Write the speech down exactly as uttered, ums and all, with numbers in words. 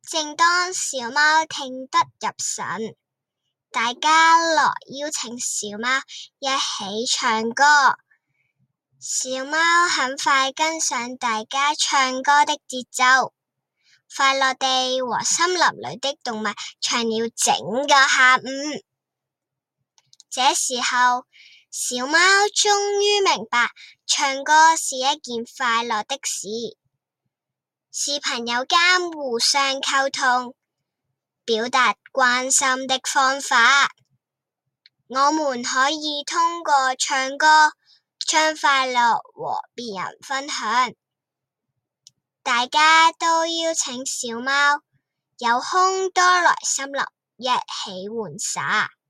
正當小貓聽得入神，大家來邀請小貓一起唱歌。小貓很快跟上大家唱歌的節奏，快樂地和森林裏的動物唱了整個下午。這時候，小貓終於明白唱歌是一件快樂的事，是朋友間互相溝通、表達關心的方法。我們可以通過唱歌將快樂和別人分享。大家都邀請小貓有空多來森林一起玩耍。